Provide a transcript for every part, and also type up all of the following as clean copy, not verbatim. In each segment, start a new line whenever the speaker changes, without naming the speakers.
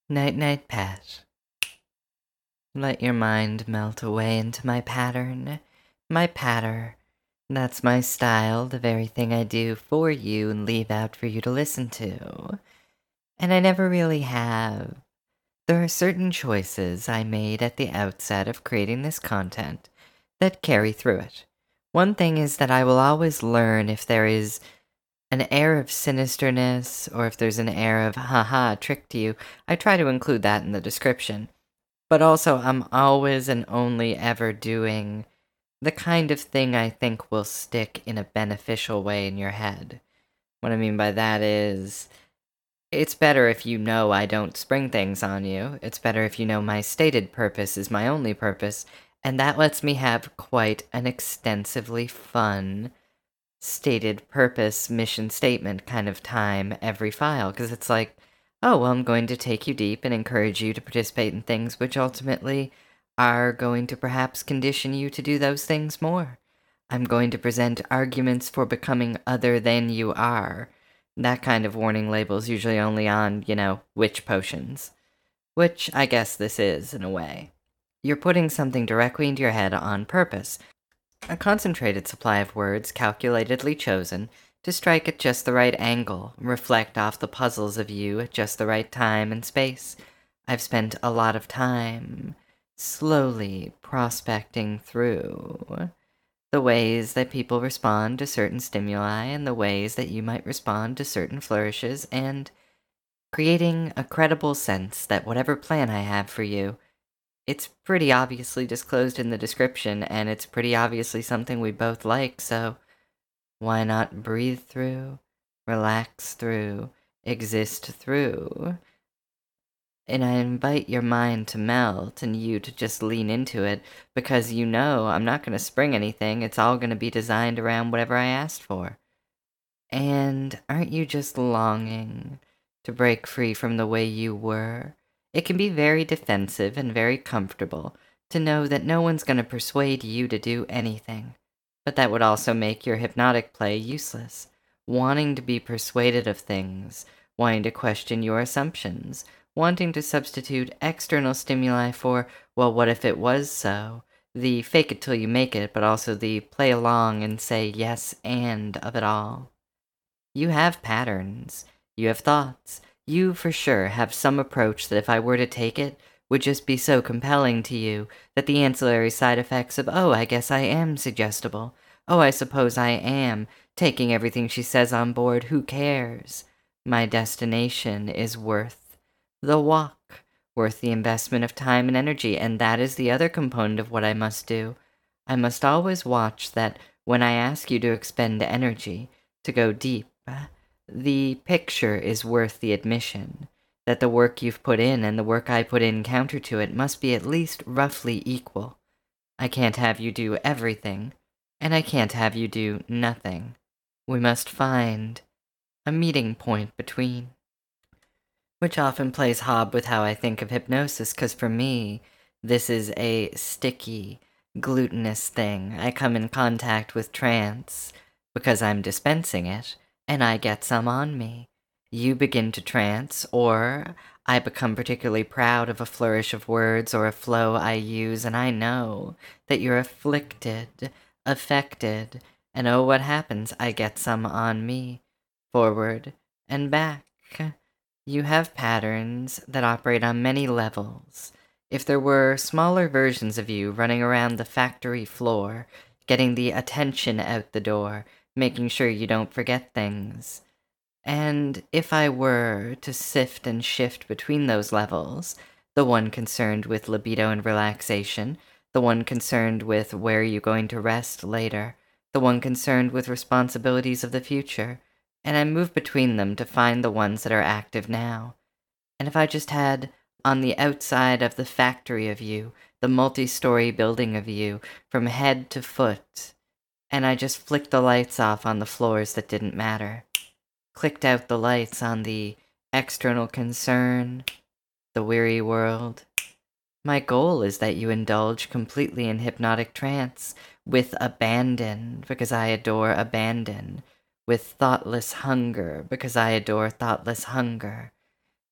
Night-night, pet. Let your mind melt away into my pattern. My patter. That's my style, the very thing I do for you and leave out for you to listen to. And I never really have. There are certain choices I made at the outset of creating this content that carry through it. One thing is that I will always learn if there is an air of sinisterness or if there's an air of haha trick to you. I try to include that in the description. But also, I'm always and only ever doing the kind of thing I think will stick in a beneficial way in your head. What I mean by that is, it's better if you know I don't spring things on you. It's better if you know my stated purpose is my only purpose, and that lets me have quite an extensively fun stated purpose mission statement kind of time every file, because it's like, oh, well, I'm going to take you deep and encourage you to participate in things which ultimately are going to perhaps condition you to do those things more. I'm going to present arguments for becoming other than you are. That kind of warning label's usually only on, witch potions. Which I guess this is, in a way. You're putting something directly into your head on purpose. A concentrated supply of words calculatedly chosen to strike at just the right angle, reflect off the puzzles of you at just the right time and space. I've spent a lot of time slowly prospecting through the ways that people respond to certain stimuli and the ways that you might respond to certain flourishes, and creating a credible sense that whatever plan I have for you, it's pretty obviously disclosed in the description, and it's pretty obviously something we both like, so why not breathe through, relax through, exist through? And I invite your mind to melt and you to just lean into it, because you know I'm not going to spring anything. It's all going to be designed around whatever I asked for. And aren't you just longing to break free from the way you were? It can be very defensive and very comfortable to know that no one's going to persuade you to do anything. But that would also make your hypnotic play useless. Wanting to be persuaded of things, wanting to question your assumptions, wanting to substitute external stimuli for, well, what if it was so? The fake it till you make it, but also the play along and say yes and of it all. You have patterns. You have thoughts. You, for sure, have some approach that if I were to take it, would just be so compelling to you that the ancillary side effects of, oh, I guess I am suggestible. Oh, I suppose I am. Taking everything she says on board, who cares? My destination is worth the walk, worth the investment of time and energy, and that is the other component of what I must do. I must always watch that when I ask you to expend energy, to go deep, the picture is worth the admission, that the work you've put in and the work I put in counter to it must be at least roughly equal. I can't have you do everything, and I can't have you do nothing. We must find a meeting point between. Which often plays hob with how I think of hypnosis, because for me, this is a sticky, glutinous thing. I come in contact with trance because I'm dispensing it, and I get some on me. You begin to trance, or I become particularly proud of a flourish of words or a flow I use, and I know that you're afflicted, affected, and oh, what happens? I get some on me, forward and back. You have patterns that operate on many levels. If there were smaller versions of you running around the factory floor, getting the attention out the door, making sure you don't forget things. And if I were to sift and shift between those levels, the one concerned with libido and relaxation, the one concerned with where you're going to rest later, the one concerned with responsibilities of the future, and I move between them to find the ones that are active now. And if I just had, on the outside of the factory of you, the multi-story building of you, from head to foot, and I just flicked the lights off on the floors that didn't matter, clicked out the lights on the external concern, the weary world. My goal is that you indulge completely in hypnotic trance, with abandon, because I adore abandon, with thoughtless hunger, because I adore thoughtless hunger,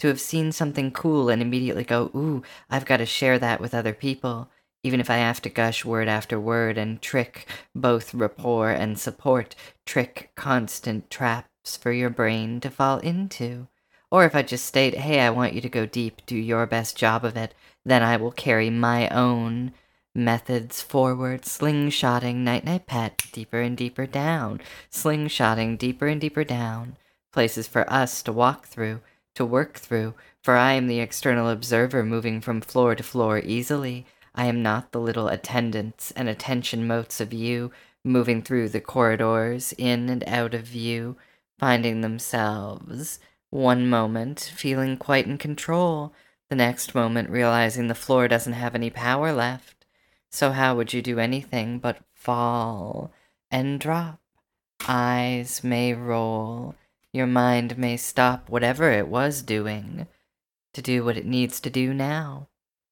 to have seen something cool and immediately go, ooh, I've got to share that with other people, even if I have to gush word after word and trick both rapport and support, trick constant traps for your brain to fall into. Or if I just state, hey, I want you to go deep, do your best job of it, then I will carry my own methods forward, slingshotting night-night pet deeper and deeper down, slingshotting deeper and deeper down, places for us to walk through, to work through, for I am the external observer moving from floor to floor easily. I am not the little attendants and attention motes of you moving through the corridors, in and out of view, finding themselves, one moment feeling quite in control, the next moment realizing the floor doesn't have any power left. So how would you do anything but fall and drop? Eyes may roll, your mind may stop whatever it was doing to do what it needs to do now.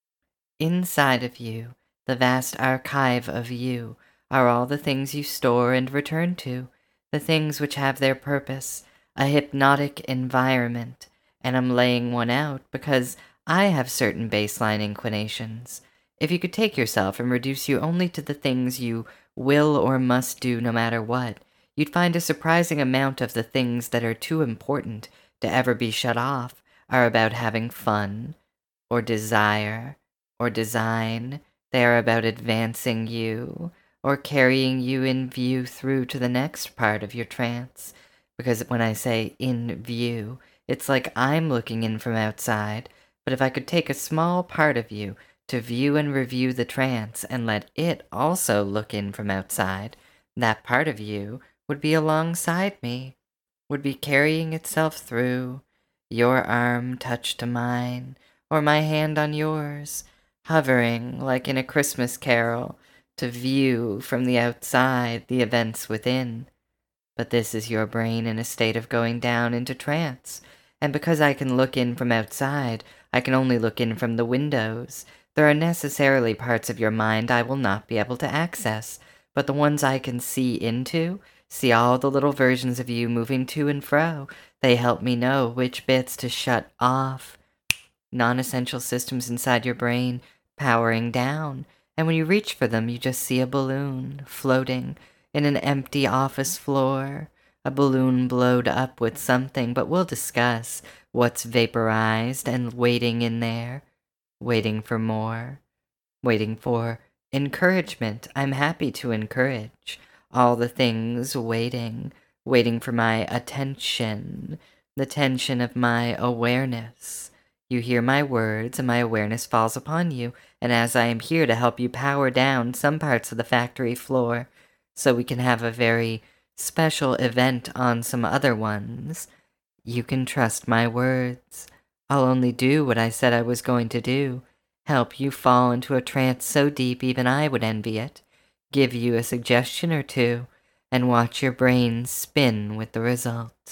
Inside of you, the vast archive of you, are all the things you store and return to, the things which have their purpose, a hypnotic environment, and I'm laying one out because I have certain baseline inclinations. If you could take yourself and reduce you only to the things you will or must do no matter what, you'd find a surprising amount of the things that are too important to ever be shut off are about having fun, or desire, or design. They are about advancing you, or carrying you in view through to the next part of your trance. Because when I say in view, it's like I'm looking in from outside, but if I could take a small part of you to view and review the trance and let it also look in from outside, that part of you would be alongside me, would be carrying itself through, your arm touched to mine, or my hand on yours, hovering like in a Christmas carol to view from the outside the events within. But this is your brain in a state of going down into trance, and because I can look in from outside, I can only look in from the windows. There are necessarily parts of your mind I will not be able to access, but the ones I can see into, see all the little versions of you moving to and fro. They help me know which bits to shut off. Non-essential systems inside your brain powering down, and when you reach for them, you just see a balloon floating in an empty office floor, a balloon blowed up with something, but we'll discuss what's vaporized and waiting in there, waiting for more, waiting for encouragement. I'm happy to encourage all the things waiting, waiting for my attention, the tension of my awareness. You hear my words and my awareness falls upon you, and as I am here to help you power down some parts of the factory floor so we can have a very special event on some other ones, you can trust my words. I'll only do what I said I was going to do. Help you fall into a trance so deep even I would envy it. Give you a suggestion or two, and watch your brain spin with the result.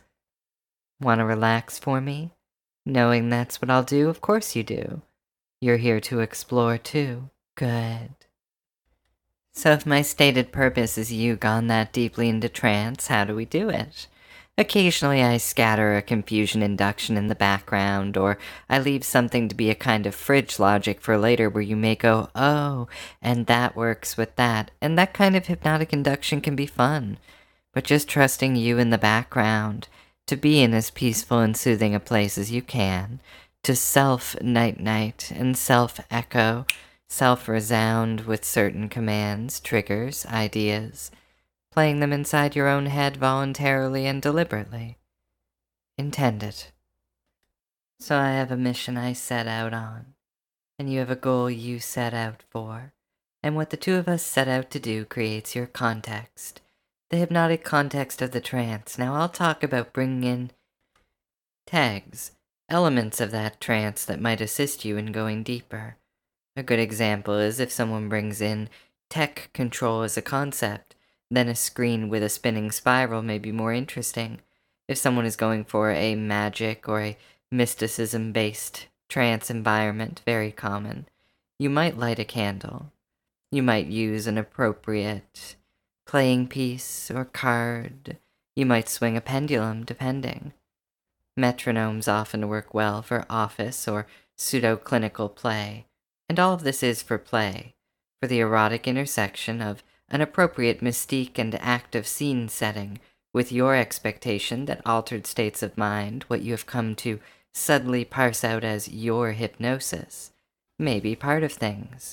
Want to relax for me? Knowing that's what I'll do, of course you do. You're here to explore too. Good. So if my stated purpose is you gone that deeply into trance, how do we do it? Occasionally I scatter a confusion induction in the background, or I leave something to be a kind of fridge logic for later where you may go, oh, and that works with that, and that kind of hypnotic induction can be fun. But just trusting you in the background, to be in as peaceful and soothing a place as you can, to self-night-night and self-echo, self-resound with certain commands, triggers, ideas, playing them inside your own head voluntarily and deliberately. Intend it. So I have a mission I set out on, and you have a goal you set out for, and what the two of us set out to do creates your context, the hypnotic context of the trance. Now I'll talk about bringing in tags, elements of that trance that might assist you in going deeper. A good example is if someone brings in tech control as a concept, then a screen with a spinning spiral may be more interesting. If someone is going for a magic or a mysticism-based trance environment, very common, you might light a candle. You might use an appropriate playing piece or card. You might swing a pendulum, depending. Metronomes often work well for office or pseudo-clinical play, and all of this is for play, for the erotic intersection of an appropriate mystique and active scene setting with your expectation that altered states of mind, what you have come to subtly parse out as your hypnosis, may be part of things.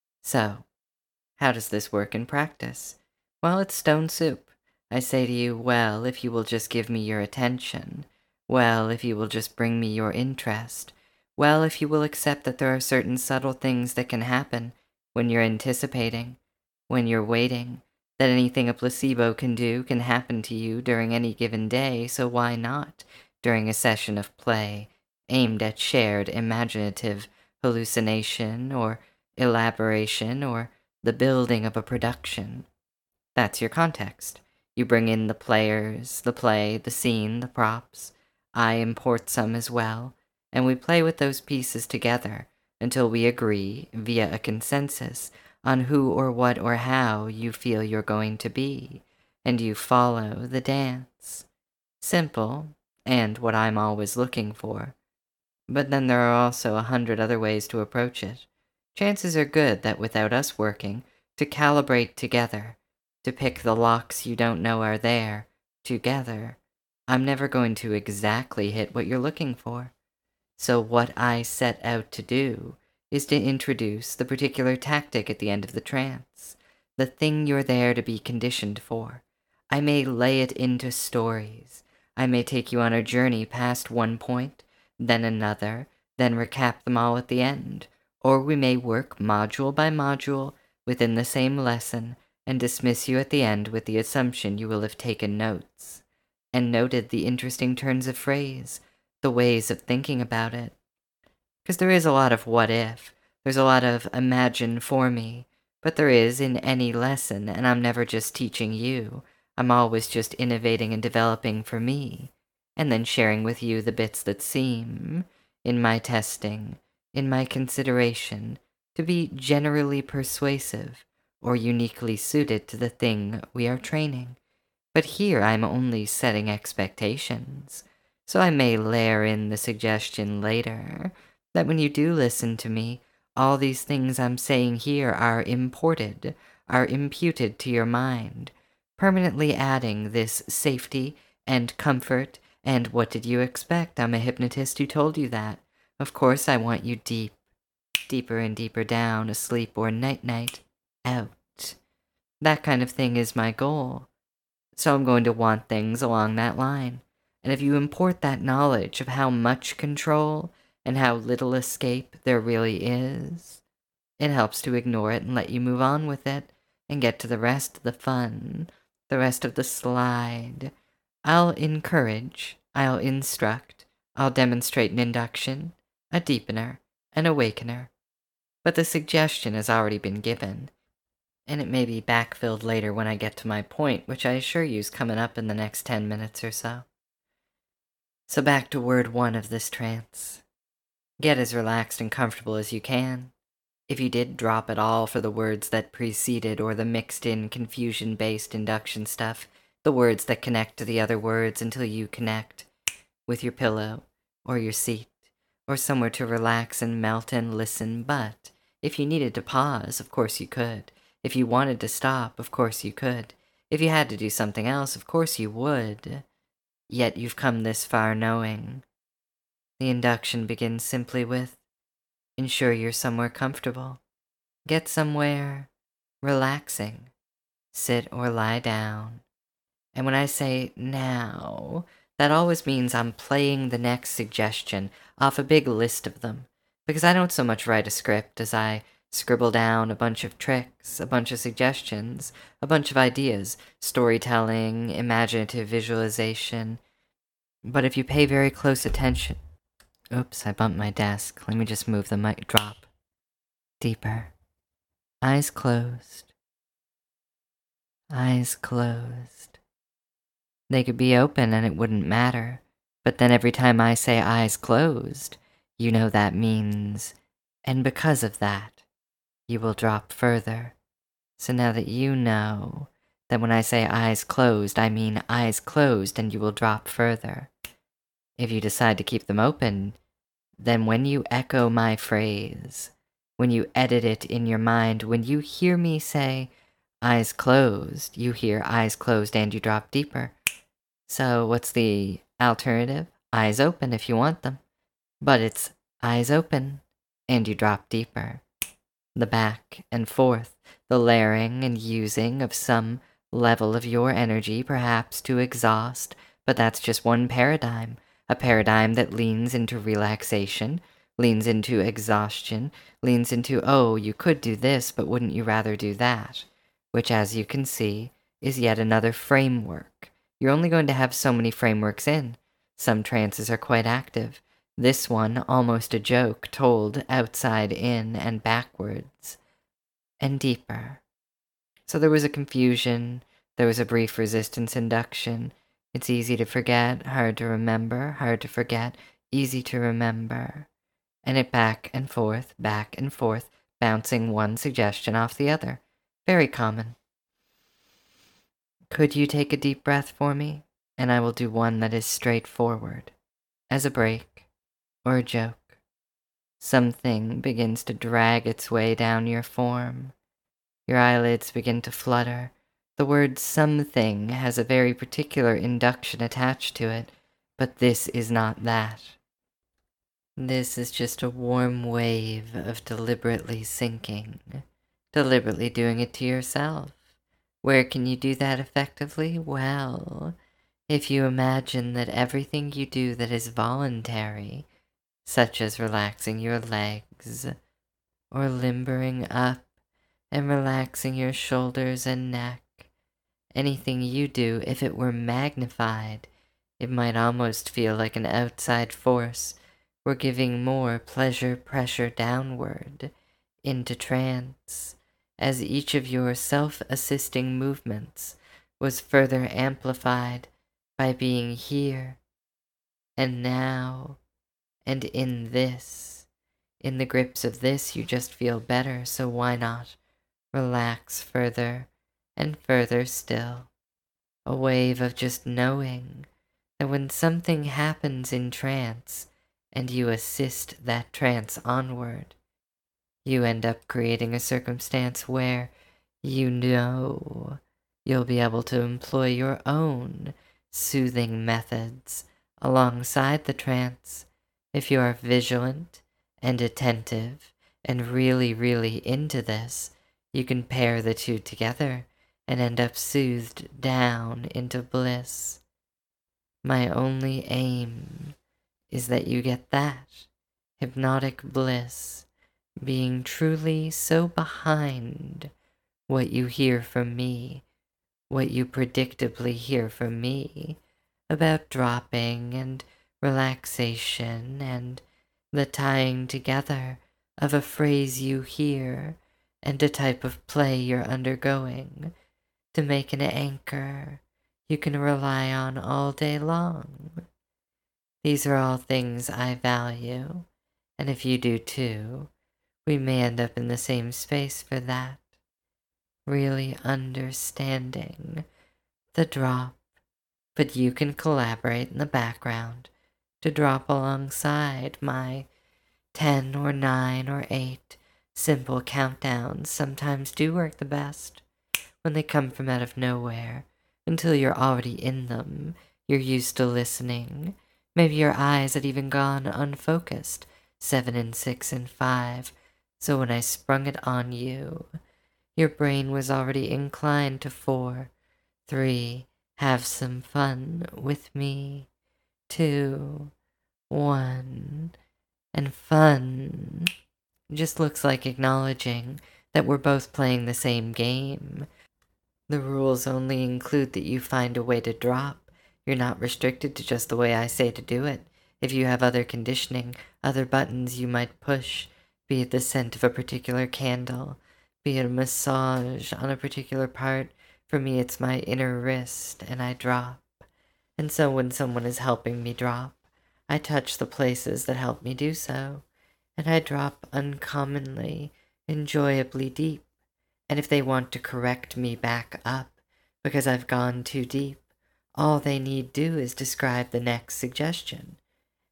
So, how does this work in practice? Well, it's stone soup. I say to you, well, if you will just give me your attention. Well, if you will just bring me your interest. Well, if you will accept that there are certain subtle things that can happen when you're anticipating, when you're waiting, that anything a placebo can do can happen to you during any given day, so why not during a session of play aimed at shared imaginative hallucination or elaboration or the building of a production? That's your context. You bring in the players, the play, the scene, the props. I import some as well, and we play with those pieces together until we agree, via a consensus, on who or what or how you feel you're going to be, and you follow the dance. Simple, and what I'm always looking for. But then there are also 100 other ways to approach it. Chances are good that without us working, to calibrate together, to pick the locks you don't know are there, together, I'm never going to exactly hit what you're looking for. So what I set out to do is to introduce the particular tactic at the end of the trance, the thing you're there to be conditioned for. I may lay it into stories. I may take you on a journey past one point, then another, then recap them all at the end. Or we may work module by module within the same lesson and dismiss you at the end with the assumption you will have taken notes and noted the interesting turns of phrase, the ways of thinking about it. Because there is a lot of what if, there's a lot of imagine for me, but there is in any lesson, and I'm never just teaching you. I'm always just innovating and developing for me, and then sharing with you the bits that seem, in my testing, in my consideration, to be generally persuasive or uniquely suited to the thing we are training. But here I'm only setting expectations, so I may layer in the suggestion later that when you do listen to me, all these things I'm saying here are imported, are imputed to your mind, permanently adding this safety and comfort and what did you expect? I'm a hypnotist who told you that. Of course I want you deep, deeper and deeper down, asleep or night-night, out. That kind of thing is my goal. So I'm going to want things along that line. And if you import that knowledge of how much control and how little escape there really is, it helps to ignore it and let you move on with it and get to the rest of the fun, the rest of the slide. I'll encourage, I'll instruct, I'll demonstrate an induction, a deepener, an awakener. But the suggestion has already been given, and it may be backfilled later when I get to my point, which I assure you is coming up in the next 10 minutes or so. So back to word 1 of this trance. Get as relaxed and comfortable as you can. If you did drop it all for the words that preceded or the mixed-in confusion-based induction stuff, the words that connect to the other words until you connect with your pillow or your seat or somewhere to relax and melt and listen, but if you needed to pause, of course you could. If you wanted to stop, of course you could. If you had to do something else, of course you would. Yet you've come this far knowing. The induction begins simply with, ensure you're somewhere comfortable. Get somewhere relaxing. Sit or lie down. And when I say now, that always means I'm playing the next suggestion off a big list of them. Because I don't so much write a script as I scribble down a bunch of tricks, a bunch of suggestions, a bunch of ideas, storytelling, imaginative visualization. But if you pay very close attention... Oops, I bumped my desk. Let me just move the mic drop. Deeper. Eyes closed. Eyes closed. They could be open and it wouldn't matter. But then every time I say eyes closed, you know that means... And because of that, you will drop further. So now that you know that when I say eyes closed, I mean eyes closed and you will drop further. If you decide to keep them open, then when you echo my phrase, when you edit it in your mind, when you hear me say, eyes closed, you hear eyes closed and you drop deeper. So what's the alternative? Eyes open if you want them. But it's eyes open and you drop deeper. The back and forth, the layering and using of some level of your energy, perhaps to exhaust, but that's just one paradigm. A paradigm that leans into relaxation, leans into exhaustion, leans into, oh, you could do this, but wouldn't you rather do that? Which, as you can see, is yet another framework. You're only going to have so many frameworks in. Some trances are quite active. This one, almost a joke, told outside in and backwards, and deeper. So there was a confusion, there was a brief resistance induction. It's easy to forget, hard to remember, hard to forget, easy to remember. And it back and forth, bouncing one suggestion off the other. Very common. Could you take a deep breath for me? And I will do one that is straightforward, as a break or a joke. Something begins to drag its way down your form. Your eyelids begin to flutter. The word something has a very particular induction attached to it, but this is not that. This is just a warm wave of deliberately sinking, deliberately doing it to yourself. Where can you do that effectively? Well, if you imagine that everything you do that is voluntary, such as relaxing your legs, or limbering up and relaxing your shoulders and neck, anything you do, if it were magnified, it might almost feel like an outside force were giving more pleasure pressure downward into trance, as each of your self-assisting movements was further amplified by being here and now and in this. In the grips of this, you just feel better, so why not relax further and further still? A wave of just knowing that when something happens in trance and you assist that trance onward, you end up creating a circumstance where you know you'll be able to employ your own soothing methods alongside the trance if you are vigilant and attentive and really, really into this. You can pair the two together and end up soothed down into bliss. My only aim is that you get that hypnotic bliss, being truly so behind what you hear from me, what you predictably hear from me about dropping and relaxation and the tying together of a phrase you hear and a type of play you're undergoing to make an anchor you can rely on all day long. These are all things I value, and if you do too, we may end up in the same space for that. Really understanding the drop, but you can collaborate in the background to drop alongside my 10 or 9 or 8 simple countdowns sometimes do work the best when they come from out of nowhere. Until you're already in them, you're used to listening. Maybe your eyes had even gone unfocused, 7 and 6 and 5. So when I sprung it on you, your brain was already inclined to 4, 3, have some fun with me, 2, 1, and fun. Just looks like acknowledging that we're both playing the same game. The rules only include that you find a way to drop. You're not restricted to just the way I say to do it. If you have other conditioning, other buttons you might push, be it the scent of a particular candle, be it a massage on a particular part, for me it's my inner wrist and I drop. And so when someone is helping me drop, I touch the places that help me do so, and I drop uncommonly, enjoyably deep. And if they want to correct me back up because I've gone too deep, all they need do is describe the next suggestion.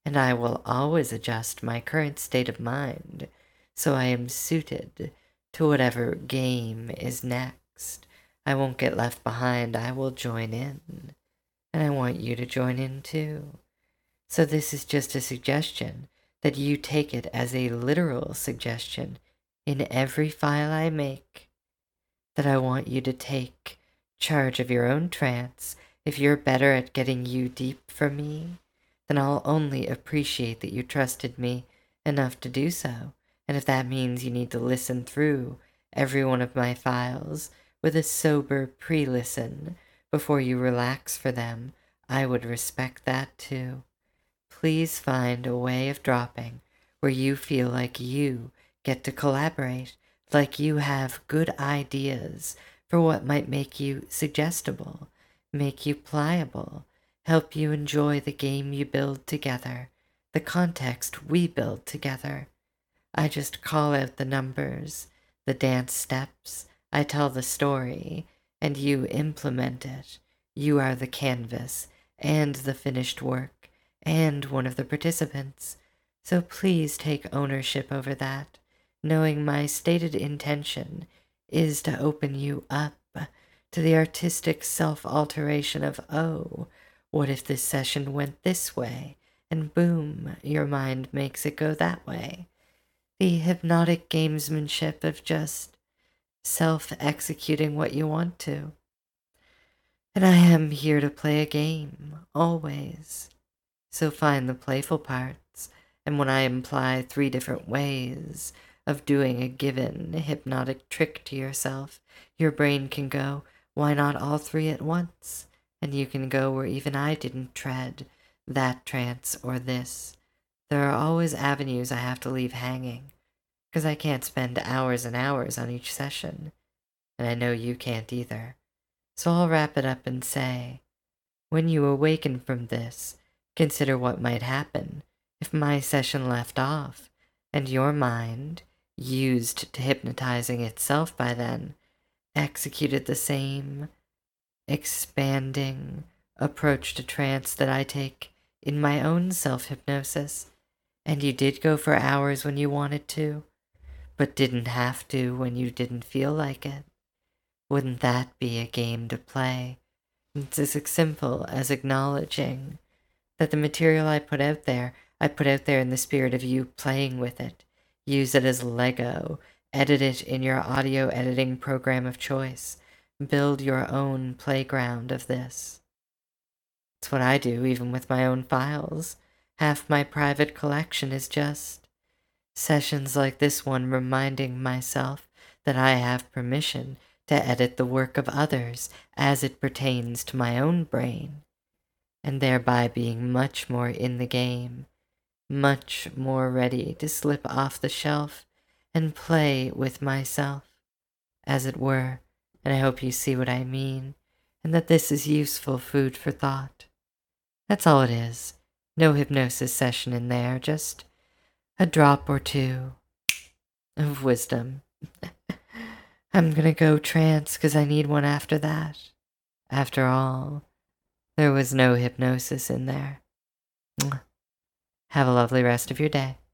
and I will always adjust my current state of mind so I am suited to whatever game is next. I won't get left behind. I will join in, and I want you to join in too. So this is just a suggestion that you take it as a literal suggestion in every file I make, that I want you to take charge of your own trance. If you're better at getting you deep for me, then I'll only appreciate that you trusted me enough to do so. And if that means you need to listen through every one of my files with a sober pre-listen before you relax for them, I would respect that too. Please find a way of dropping where you feel like you get to collaborate, like you have good ideas for what might make you suggestible, make you pliable, help you enjoy the game you build together, the context we build together. I just call out the numbers, the dance steps, I tell the story, and you implement it. You are the canvas and the finished work and one of the participants. So please take ownership over that, knowing my stated intention is to open you up to the artistic self-alteration of, oh, what if this session went this way? And boom, your mind makes it go that way. The hypnotic gamesmanship of just self-executing what you want to. And I am here to play a game, always. So find the playful parts, and when I imply 3 different ways of doing a given hypnotic trick to yourself, your brain can go, why not all 3 at once? And you can go where even I didn't tread, that trance or this. There are always avenues I have to leave hanging, because I can't spend hours and hours on each session, and I know you can't either. So I'll wrap it up and say, when you awaken from this, consider what might happen if my session left off, and your mind, used to hypnotizing itself by then, executed the same expanding approach to trance that I take in my own self-hypnosis, and you did go for hours when you wanted to, but didn't have to when you didn't feel like it. Wouldn't that be a game to play? It's as simple as acknowledging that the material I put out there in the spirit of you playing with it. Use it as Lego. Edit it in your audio editing program of choice. Build your own playground of this. It's what I do even with my own files. Half my private collection is just sessions like this one reminding myself that I have permission to edit the work of others as it pertains to my own brain, and thereby being much more in the game, much more ready to slip off the shelf and play with myself, as it were, and I hope you see what I mean, and that this is useful food for thought. That's all it is. No hypnosis session in there, just a drop or two of wisdom. I'm gonna go trance because I need one after that. After all, there was no hypnosis in there. Have a lovely rest of your day.